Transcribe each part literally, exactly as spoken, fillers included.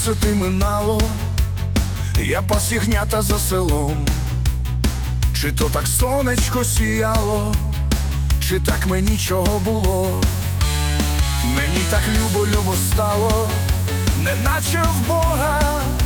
тринадцяти минало, я пас ягнята за селом. Чи то так сонечко сіяло, чи так мені чого було? Мені так любо-любо стало, неначе в Бога.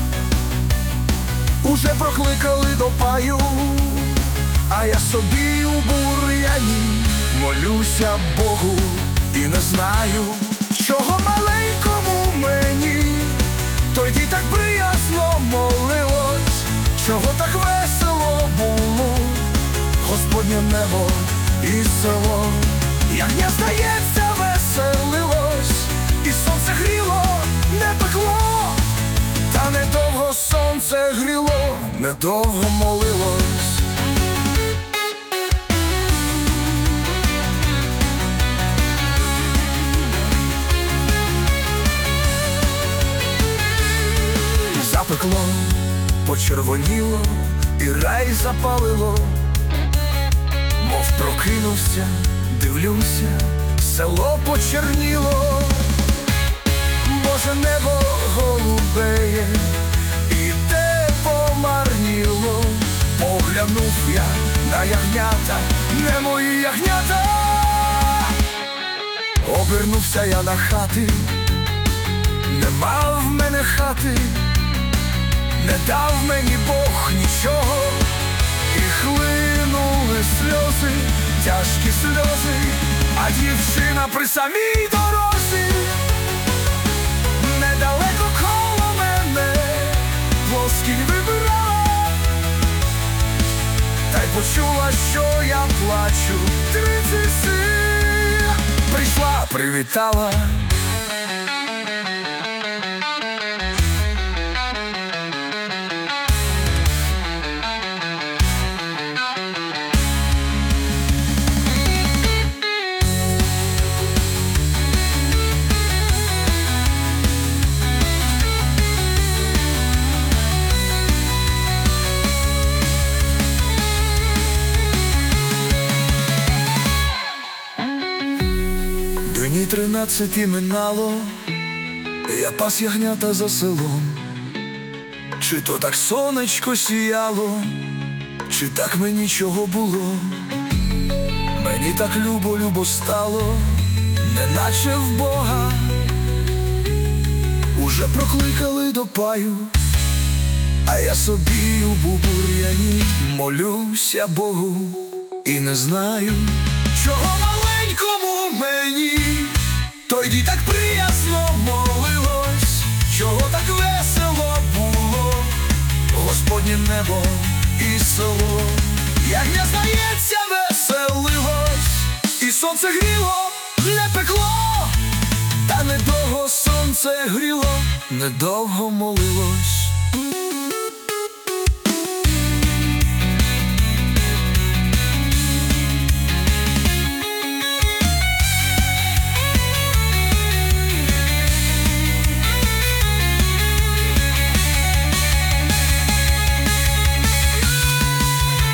Уже прокликали до паю, а я собі у бур'яні молюся Богу і не знаю, чого маленькому мені тоді так приязно молилось, чого так весело було Господнє небо і село. Ягня, здається, веселилось, і сонце гріло, не пекло. Та недовго сонце гріло, недовго молилось. Запекло, почервоніло, і рай запалило. Мов прокинувся, дивлюся, село почерніло. Боже, небо голубеє, і те помарніло. Поглянув я на ягнята, не мої ягнята. Обернувся я на хати, нема в мене хати. Не дав мені Бог нічого, і хлинули сльози, тяжкі сльози, а дівчина при самій дорозі. Недалеко коло мене плоскінь вибирала, та й почула, що я плачу. Тридцять сил прийшла, привітала. Дні тринадцяті минало, я пас ягнята за селом. Чи то так сонечко сіяло, чи так мені чого було? Мені так любо-любо стало, неначе в Бога. Уже прокликали до паю, а я собі у бур'яні молюся Богу і не знаю, чого маленькому мені тоді так приязно молилось, чого так весело було Господнє небо і село. Ягня, здається, веселилось, і сонце гріло, не пекло. Та недовго сонце гріло, недовго молилось.